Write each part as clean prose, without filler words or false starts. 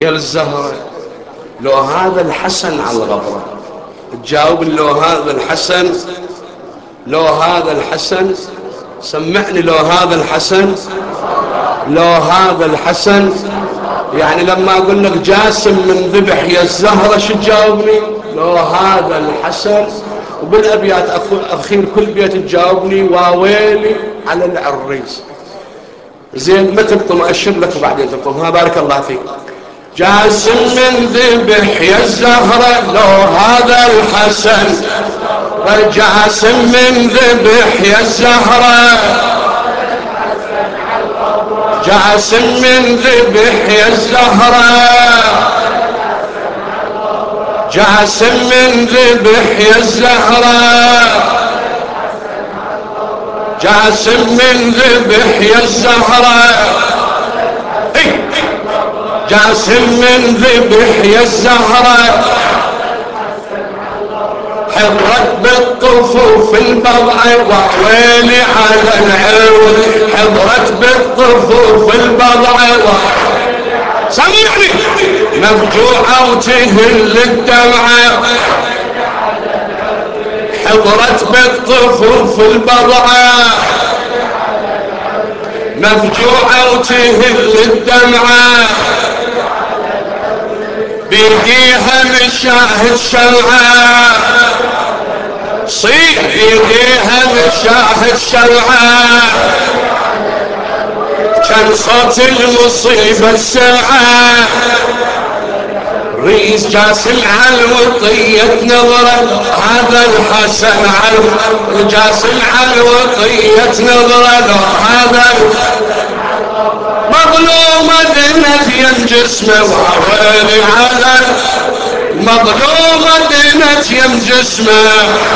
يا الزهرة لو هذا الحسن على الغبرة تجاوب لو هذا الحسن، لو هذا الحسن سمعني، لو هذا الحسن، لو هذا الحسن يعني لما اقول لك جاسم من ذبح يا الزهرة شو تجاوبني؟ لو هذا الحسن. وبالابيات اخير كل بيت تجاوبني واويلي على العريس. زين ما تبطم اشر لك وبعدين تبطم. ها بارك الله فيك. جاسم من ذبح يا الزهرة لو هذا الحسن، جاسم من ذبح يا الزهرة، جاسم من ذبح يا الزهرة، جاسم من ذبح يا الزهرة، جاسم من ذبح يا الزهرة، جاسم من ذبح يا الزهرة، حضرت بالطفوف البضعة وويلي على العود، حضرت بالطفوف البضعة سمعني مفجوعة وتهل الدمعة، حضرت بالطفوف البضعة مفجوعة وتهل الدمعة، بيديها مشاهد شمعة، صيح بيديها مشاهد شمعة، كان صوت المصيبة السمعة، ريس جاسم على الوطية نظرة هذا الحسن على جاسم على الوطية نظرة هذا مظلومة دنت ين جسمه وويلي على مظلومة دنت ين جسمه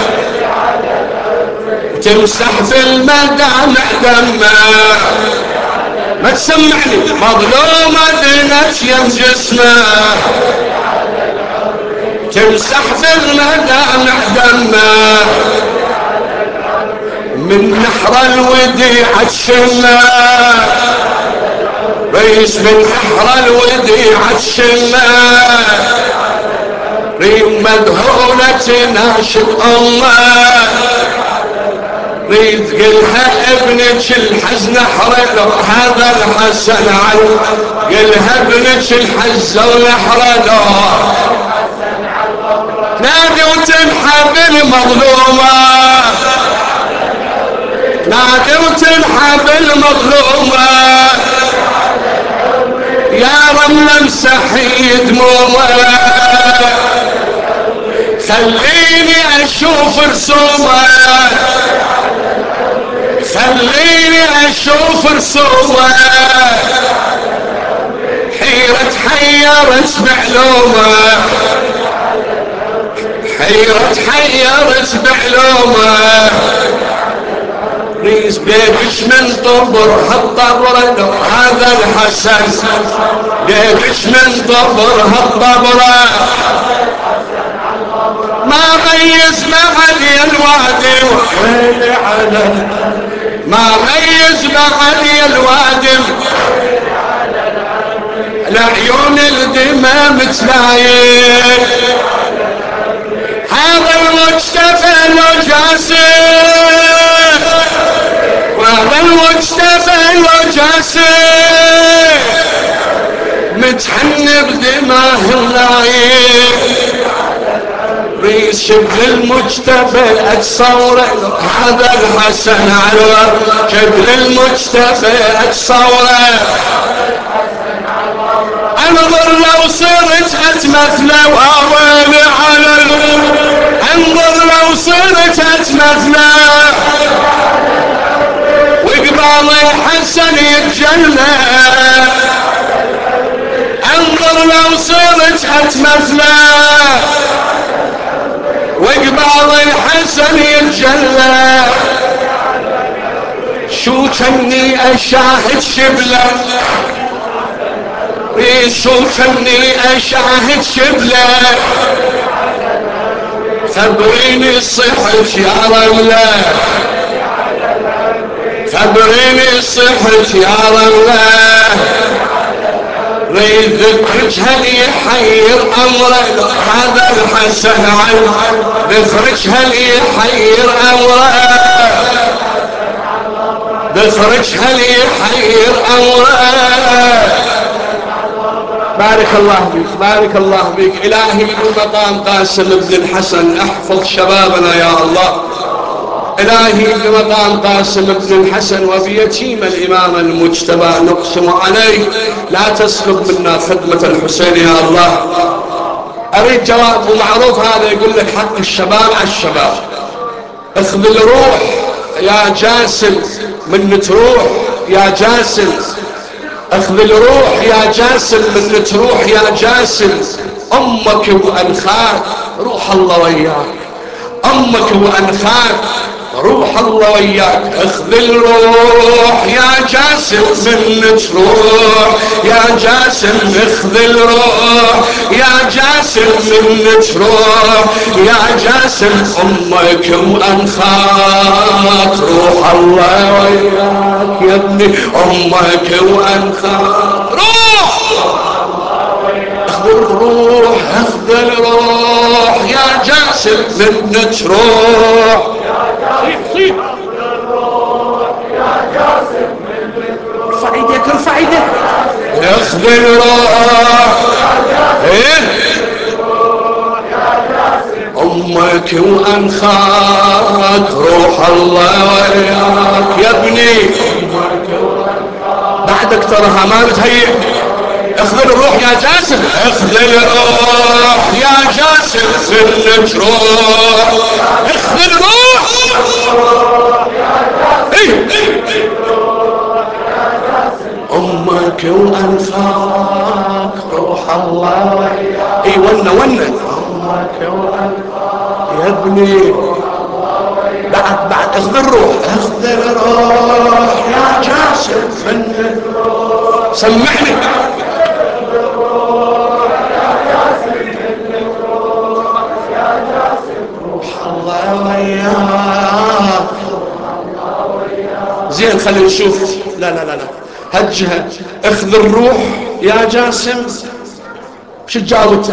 تمسح في المدامع دمه ما تسمعني مظلومة دنت ين جسمه تمسح في المدامع دمه من نحر الوديعة الشمه ريس من نحر الوديعة الشمه ريم مذهولة تناشد امه ريد قلها ابنك الحزن حرق هذا الحسن علو قلها ابنك الحزن ونحرق نادي وتنحب المظلومة نادي وتنحب المظلومة يا رملة مسحي دمومه خليني اشوف رسومه خليني اشوف رسومه حيرة حيرت معلومه حيرة حيرت معلومه ريس بيبش من طبر هالطبرة هذا الحسن بيبش من طبر هالطبرة ما ميز معدي الوادي ويلي على ما ميز معدي الوادي العيون الدمام تلايل هذا المجتبى لو جاسم وهذا المجتبى لو جاسم متحن بدماه اللايل ريس شبل المجتبى اتصوره هذا الحسن على شبل المجتبى اتصوره انظر لو صرت اتمثله واويلي على انظر لو صرت اتمثله وقبالي حسن يتجلى انظر لو صرت اتمثله وقبال الحسن يتجلى شو كني اشاهد شبله شو كني اشاهد شبله خبريني صحت يا رمله خبريني صحت يا رمله ريد ذكرك هل يحير أمره هذا الحسن عن ذكرك هل يحير أمره ذكرك هل يحير أمره. بارك الله بك بارك الله بك. إلهي بمقام قاسم بن الحسن احفظ شبابنا يا الله. إلهي بمقام قاسم بن الحسن وبيتيم الإمام المجتبى نقسم عليه لا تسلب منا خدمة الحسين يا الله. أريد جواب ومعروف هذا يقول لك حق الشباب على الشباب. اخذ الروح يا جاسم من تروح يا جاسم. اخذ الروح يا جاسم من تروح يا جاسم. امك وانخاك روح الله وياك. امك وانخاك روح الله وياك. اخذ الروح يا جاسم من تروح يا جاسم. اخذ الروح يا جاسم من تروح يا جاسم. امك وانخاك روح الله وياك يا ابني. امك وانخاك روح اخذ الروح اخذ الروح يا جاسم من تروح. ارفع ايديك ارفع ايديك. اخذ الروح امك وانخاك روح الله وياك يا ابني. بعدك تراها ما متهيئ. اخذ الروح يا جاسم. اخذ الروح يا جاسم من تروح. اخذ الروح امك وانخاك روح الله وياك. اي ونه امك وانخاك يا ابني. بعد اخذ الروح اخذ الروح يا جاسم من تروح. سمعني زين. خلينا نشوف. لا لا لا لا هجها. اخذ الروح يا جاسم. شو تجاوب؟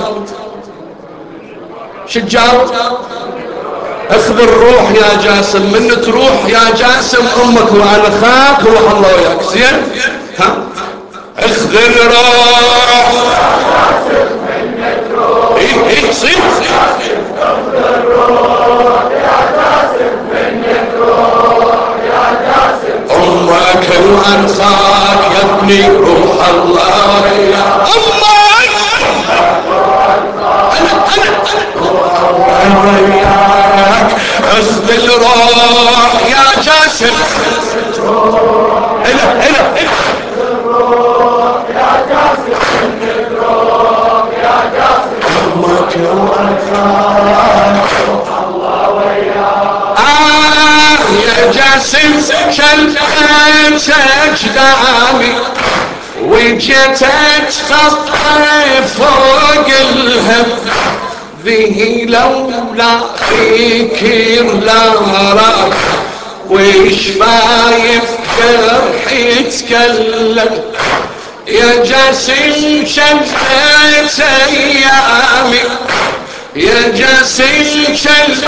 شو تجاوب؟ اخذ الروح يا جاسم من تروح يا جاسم. امك وانخاك روح الله وياك. زين ها. اخذ الروح ايه صير. اخذ الروح يا جاسم من تروح يا جاسم. امك وانخاك يا ابني روح الله وياك. امك انا وياك. اخذ الروح يا جاسم. هنا الروح يا جاسم من تروح يا جاسم. امك وانخاك روح الله وياك. يا جاسم شلت اجدامي وجيت اتخطى فوق الهم. به لولا فيك لا راك ويش بايف جرحي يتكلم. يا جاسم شلت ايامي يا جاسم شلت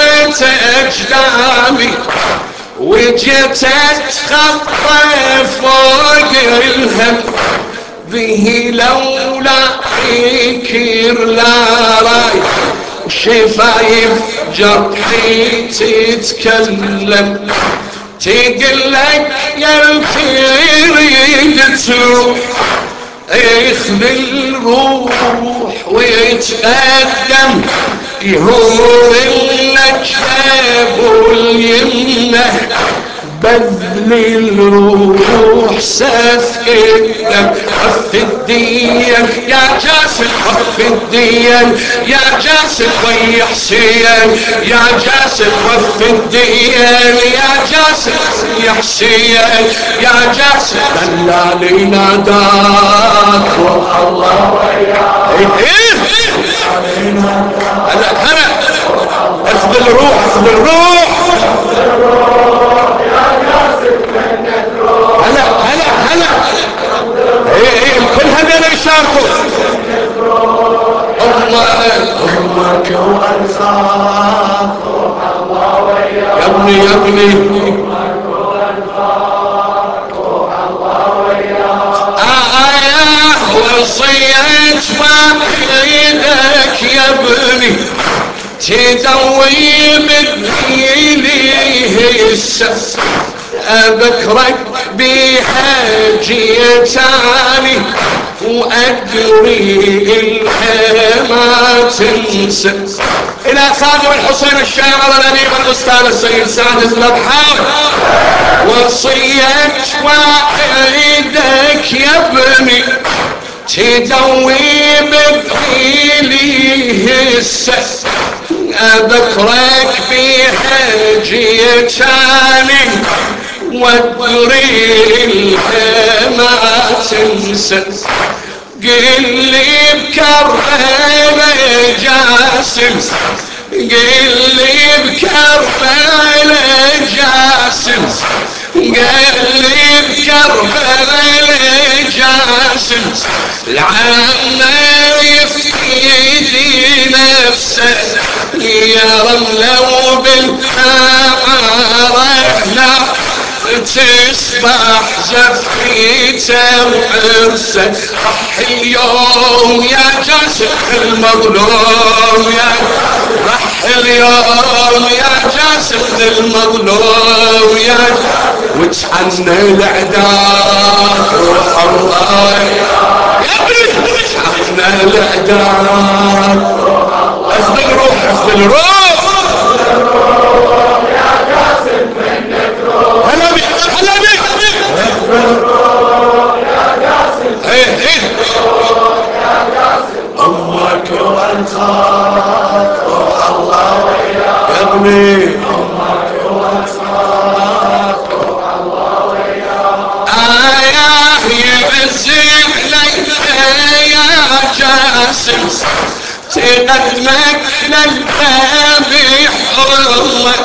اجدامي وجيت اتخطى فوق الهم. به لولا فيكر لا راي شفايف جرحي تتكلم. تقلك يا الكريد تروح. يخذ الروح ويتقدم يهور النجاب واليمنه. بذل الروح سفك الدم. وف الدين يا جاسم وف الدين يا جاسم ويا حسين يا جاسم. وف الدين يا جاسم يا حسين يا جاسم. دلالي ناداك روح الله وياك. هلا اخذ الروح اخذ الروح. هلا الكل هذول اختاركم امك وانخاف يا ابني يا ابني وصيت وحيدك يا ابني تدوي بدليله السف أذكرك بحاجيتاني وأدري ما تنسى. إلى خادم الحسين الشاعر الأديب الأستاذ السيد سعد الضبحاوي وصية وعيدك يا ابني تدوي بذيلي السف أذكرك بحاجيتاني وادري ما تنسى. قل لي بكربلاء جاسم قل لي بكربلاء جاسم قال لي بكربلاء جاسم العامة يفيدي نفسه يا رملة وبالحارة تسبح زفيته وعرسه رح اليوم يا جاسم المظلوم يا رح اليوم يا جاسم المظلوم يا وتحنى الاعداء روح الله يا ابني وتحنى الاعداء اخذ الروح اخذ الروح يا جاسم منك روح هلا بك هلا بك اخذ الروح يا جاسم روح يا جاسم امك وانخاف روح الله وياك يا ابني امك وانخاف روح الله وياك يعزم لك يا جاسم تقدمك للذبيح امك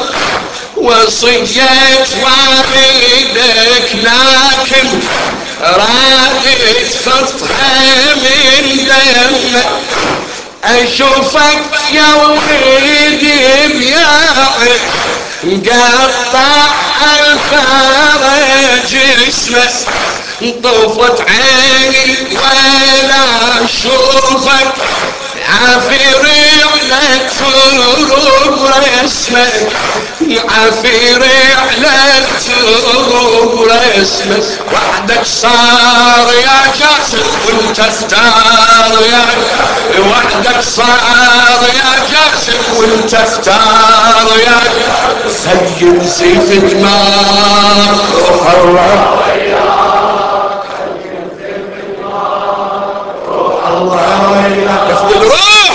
وصية والدك لكن رادت خطها من دمك اشوفك يا وليدي بياعي مقطع الفرج جسمك طفت عيني ولا اشوفك عفير على تروب رسمك عفير على تروب رسمك وحدك صار يا جاسم وانت اختار يا وحدك صار يا جاسم وانت اختار يا سيد سيف دماغ روح الله الله وياك اخذ الروح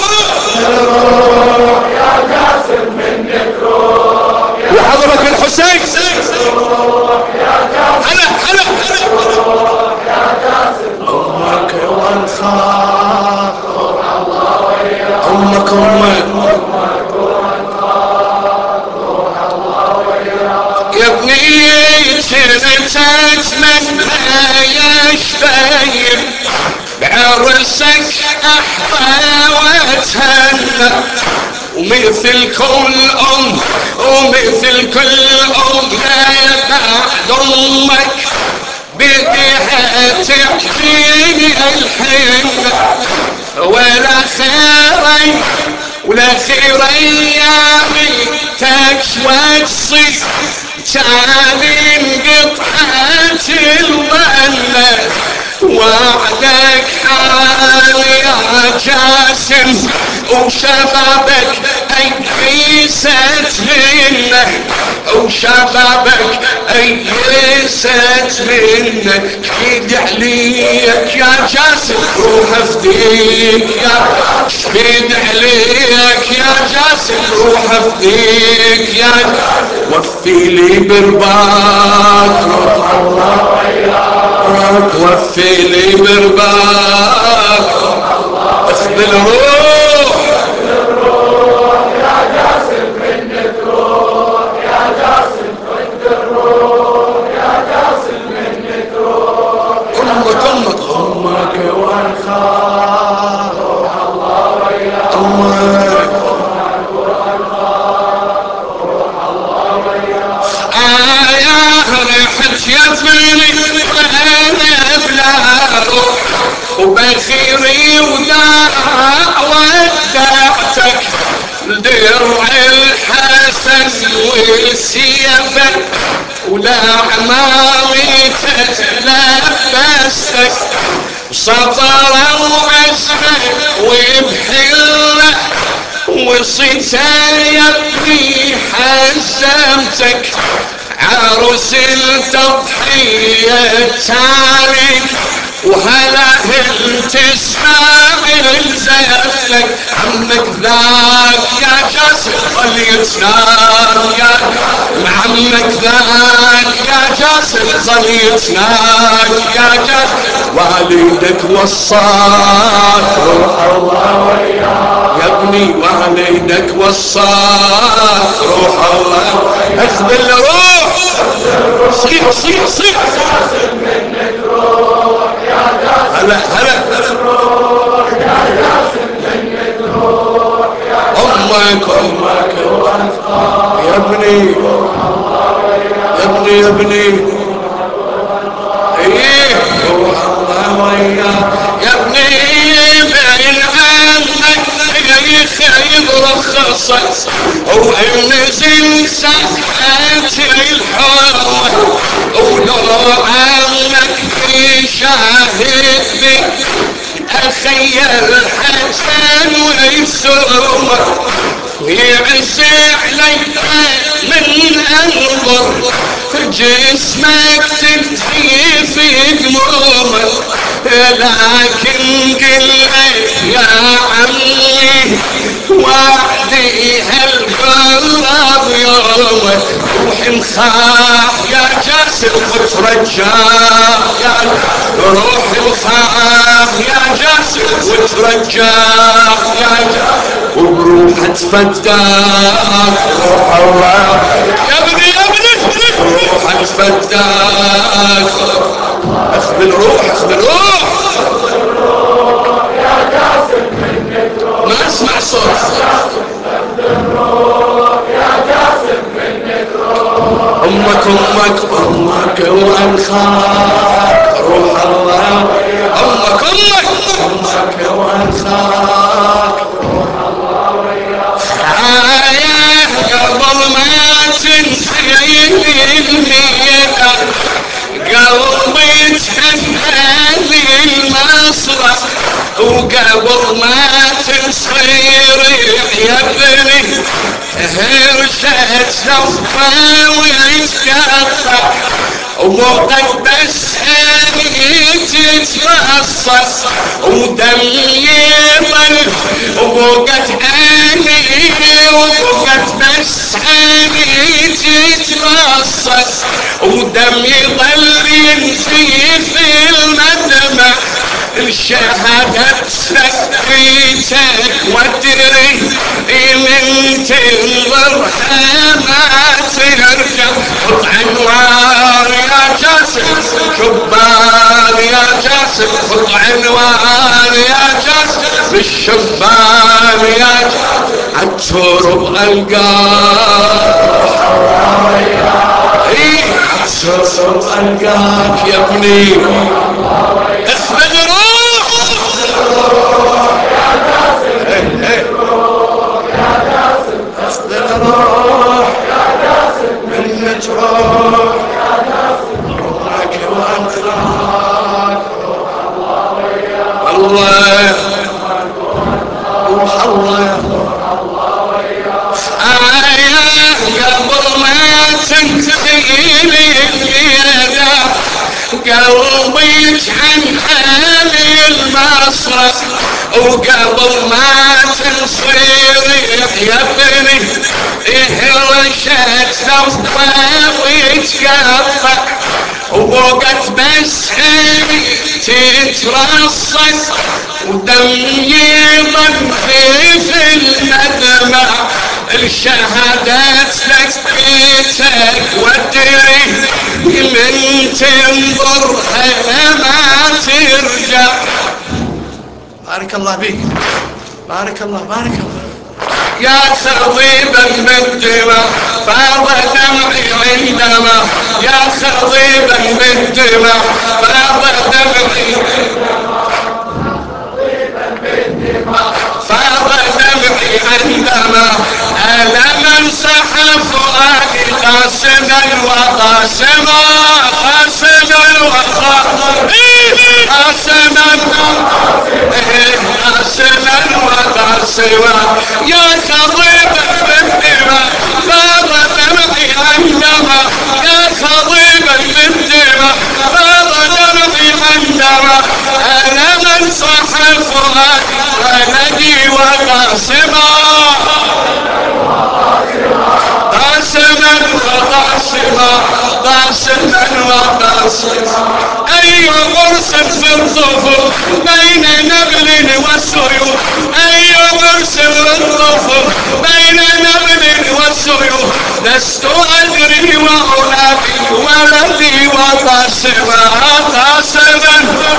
يا جاسم منك روح وحضرك الحسين روح يا جاسم هلا هلا روح يا جاسم امك وانخاف روح الله وياك امك روح الله وياك يا ابني تتمنى يا شبيب بعرسك احظى واتهنى ومثل كل ومثل كل لا بعد امك بدها تعطيني الحنة ولا خيري ولا خير ايامي تكشوى تصير تعالي انقطعت الظنة وعدك حال يا جاسم وشبابك ايست منه وشبابك ايست منه شهيد عليك يا جاسم روح افديك يا شهيد عليك يا جاسم روح افديك يا وفي لي برباك روح الله وياك وفي لي برباك اخذ الروح يا جاسم منك روح يا جاسم خذ الروح يا جاسم منك روح امك وانخاف مصيري ودعتك درع الحسن والسيف والأعمامي تلبستك صبر وعزمه وبحله وصيت يا ابني حزمتك عروس التضحية تالي وهلا تسمع الزفتك عمك ذاك يا جاسر ظل يتناك يا عمك ذاك يا جاسر ظل يتناك يا جاسر والدك وصاك روح الله وياك يا ابني والدك وصاك روح الله اخذ الروح صيح صيح صيح منك روح يا جاسم هلا هلا روح يا جاسم منك روح يا امك يا ابني يا ابني يا ابني ايه روح الله وياك يا ابني بين عمك خيب رخصك ونزل سحت الحرة ولو عمك يشاهد بك اخي الحسن ويسومك يعز عليك من انظر جسمك تنتهي في دمومك لكن قل يا عمي وعدي هالقرب يومك روح مخاف يا جاسر وترجاه يا روح مخاف يا جاسر وترجاه يا جاسر وبروح تفداك روح الله يا ابني يا ابني روح تفداك اخذ الروح اخذ الروح يا جاسم منك روح ما اسمع صوت يا جاسم منك روح امك امك امك وانخاك روح الله امك امك امك وانخاك روح الله وياك قبل ما تنسي الميدان قلبي تحمل المصرف وقبل ما تصير يا ابني هرشت صفا ويتكفى ومقدس تتفصص ودم يضل وبقت عيني وبقت بس عيني تتفصص ودم يضل ينزف المدمع الشهادة سكيتك وادري من تنظرها ما ترجع خط عنوان يا جاسم شبان يا جاسم خط عنوان يا جاسم بالشبان يا جاسم عالترب القاك عالترب القاك يا ابني اخذ روح يا جاسم روح يا جاسم اخذ الروح يا جاسم منك روح يا جاسم روحك وانخاك روح الله وياك الله روح الله قبل ما تنتهي الليلة قلبي يتحمل المصرف وقبل ما تصير يا ابني هرشت ثوبه ويتكفى وبقت بس عيني تترصص ودم يضل في المدمع الشهادات سكيتك وادري من تنظرها ما ترجع بارك الله بيك بارك الله بارك الله يا خضيبا بالدماء فاض دمعي عندما يا خضيبا بالدماء فاض دمعي فاض دمعي عندما ألم انسحب فؤادي قاسما وقاسما قاسما قاسما قاسما وقاسما يا خضيبا بالدماء فاض دمعي عندما يا خضيبا بالدماء فاض دمعي عندما ألم انسحب فؤادي ولدي وقاسما قاسما وقاسما قاسما وقاسما أي عرس في الظفر بين نبل والسيوف أي عرس في الظفر بين نبل والسيوف لست أدري وأولادي ولدي وقاسما قاسما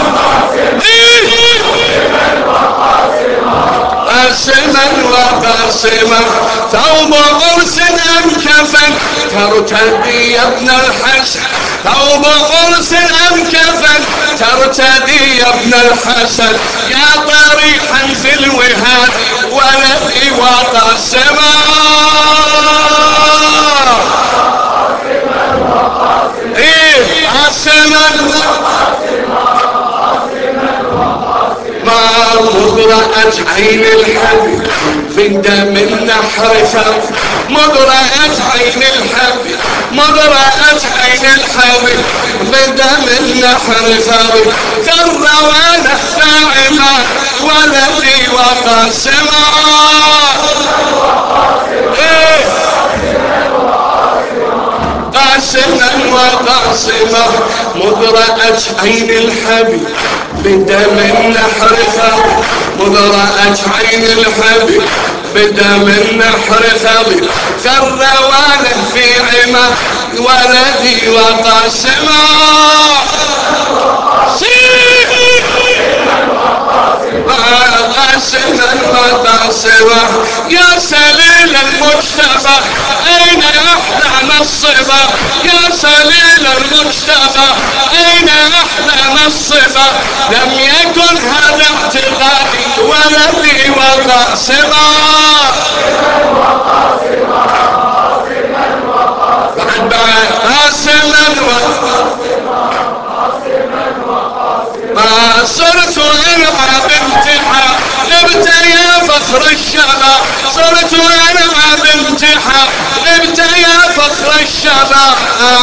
قاسما وقاسما ثوب عرس أم كفن ترتدي يا ابن الحسن ثوب عرس أم كفن ترتدي يا ابن الحسن يا طريحا في الوهاد ولدي وقاسما قاسما ما مضرأت عين الحبيب من دم النحر ثوب مضرأت عين الحبيب مضرأت عين الحبيب من دم النحر ثوب كالروانة فاعمة ولدي وقاسما قاسما وقاسما مضرأت عين الحبيب بدم النحر ثوب مضرأت عين الحبيب بدم النحر ثوب كالروانة في عما ولدي وقاسما قاسما وقاسما يا سليل المجتبى أين أحلام الصبا يا سليل المجتبى أين أحلام الصبا لم يكن هذا اعتقادي ولدي وقاسما بعد قاسما ما صرت ألعب امتحان لبت يا فخر الشباب صرت ألعب امتحان لبت يا فخر الشباب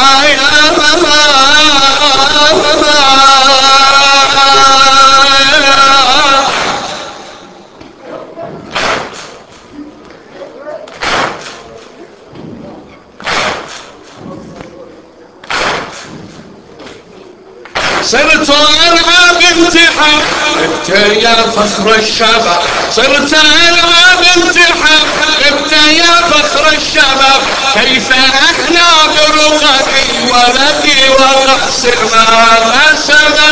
صرت ألعب امتحان ابت يا فخر الشباب صرت ألعب امتحان ابت يا فخر الشباب كيف أحنا برقدي ولدي وقاسما قاسما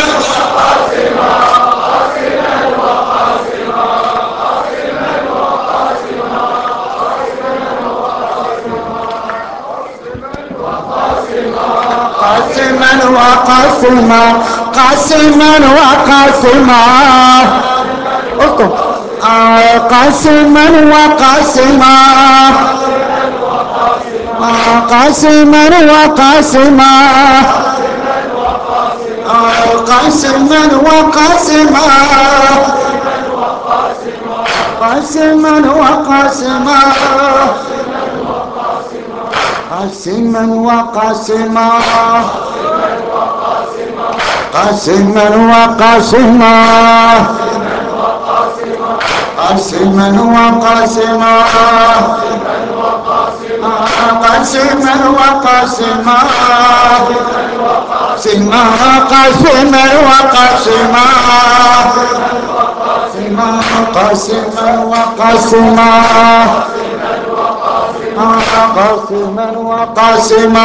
قاسما وقاسما قاسما وقاسما قاسما وقاسما قاسما وقاسما قاسما وقاسما قاسما وقاسما قاسما وقاسما قاسما وقاسما قاسما وقاسما قاسما وقاسما قاسما قاسما وقاسما قاسما وقاسما قاسما وقاسما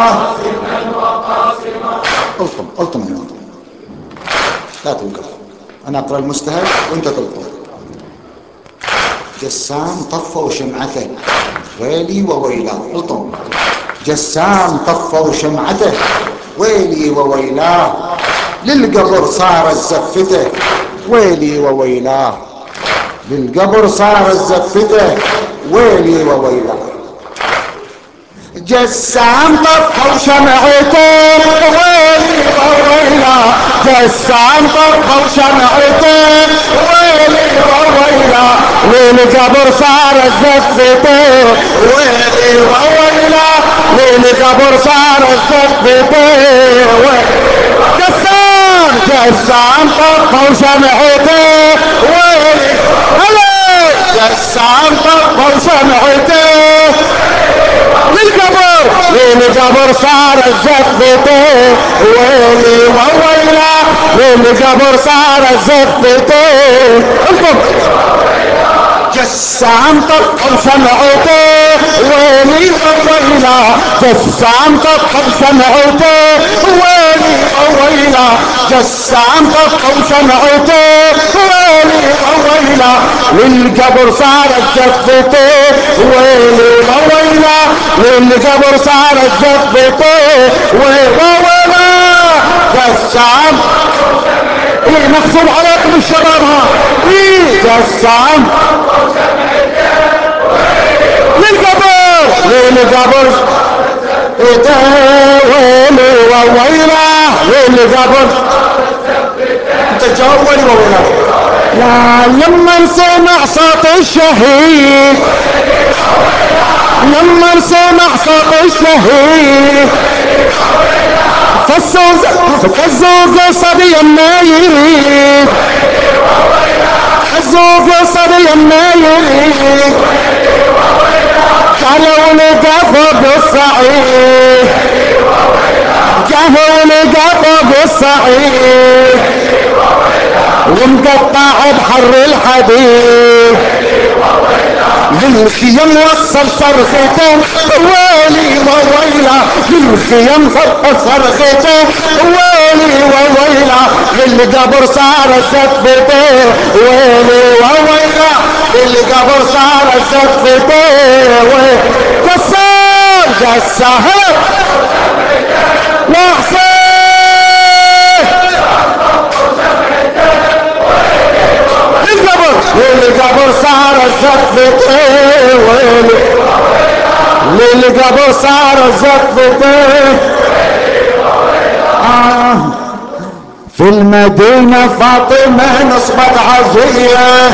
الطم لا توقف انا اقرا المستهل وانت تلطم جسام طفوا شمعته ويلي وويلاه الطم جسام طفوا شمعته ويلي وويلاه للقبر صارت زفته ويلي وويلاه للقبر صار الزفته ويلي وويلا. جسام طفوا شمعته ويلي وويلا، جسام طفوا شمعته ويلي وويلا، للقبر صار الزفته ويلي وويلا، للقبر صار الزفته جسام جسام طفوا شمعته ويلي هلا، جسام طفوا شمعته للقبر صار الزفته ويلي وويلا، للقبر صار الزفته جسام طفوا شمعته ويلي وويلا، جسام طفوا شمعته ويلي وويلا، جسام طفوا شمعته ويلي وويلا، للقبر صارت زفته ويلي وويلا، للقبر صارت زفته وويلا. جسام ايه مغصوب عليكم الشباب ها ايه جسام للقبر ويلي وويلا، للقبر انت جاوب ويلي وويلا. لا لما سمع صوت الشهيد، لما سمع صوت الشهيد فالزوج صبي ما يريد، الزوج صبي ما يريد، قالوا لقفوا بالصعيد، قالوا لقفوا بالصعيد ومقطع بحر الحديد، للخيم وصل صرخته ويلي وويلا، للخيم وصل صرخته ويلي وويلا، للقبر صار زفته ويلي وويلا، للقبر صار زفته جسام جسام يا حسين للقبر صار زفته ويلي، للقبر صار زفته في المدينة فاطمة نصبت عزية،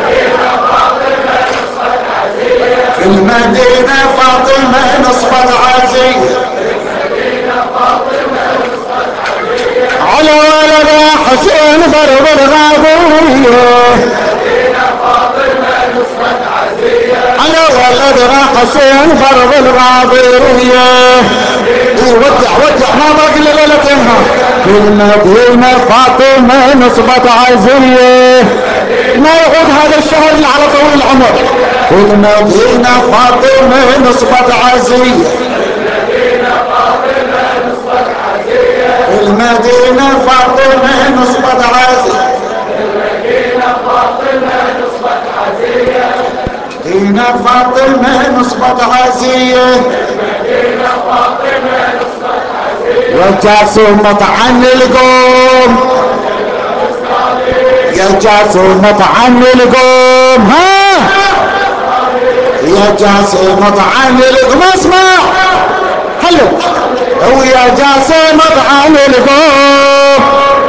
في المدينة فاطمة نصبت عزية، على ولد حسين ضرب الغابية، على ولد حسين ضرب الغابية. ودع ما باقي ليلتها. في المدينة فاطمة نصبت عزية، ما يعود هذا الشهر اللي على طول العمر. في المدينة فاطمة نصبت عزية، في المدينة فاطمة نصبت عزية، دينا فاطمة نصبت عزية، وجاسومة عن القوم، يا جاسومة عن القوم ها، يا جاسومة عن القوم اسمع حلو، ويا جاسومة عن القوم،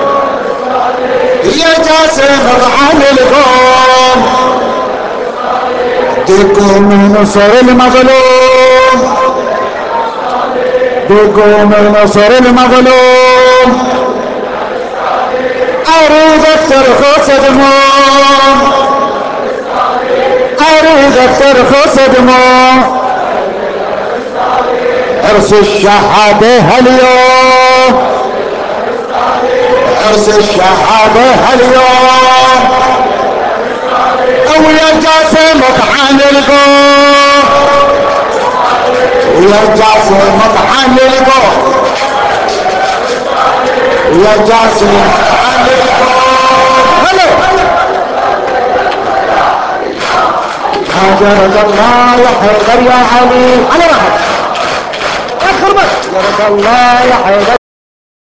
يا جاسومة عن القوم، دقوا نصر المظلوم، دقوا نصر المظلوم، اريدك ترخص دموع، اريدك ترخص دموع، عرس الشهادة هاليوم، عرس الشهادة هاليوم، ويا جاسمك عن القوم، ويا جاسمك عن القوم، ويا جاسمك عن القوم. حجرك الله يا حيدر يا علي على راحتك يا خربت، حجرك الله يا حيدر.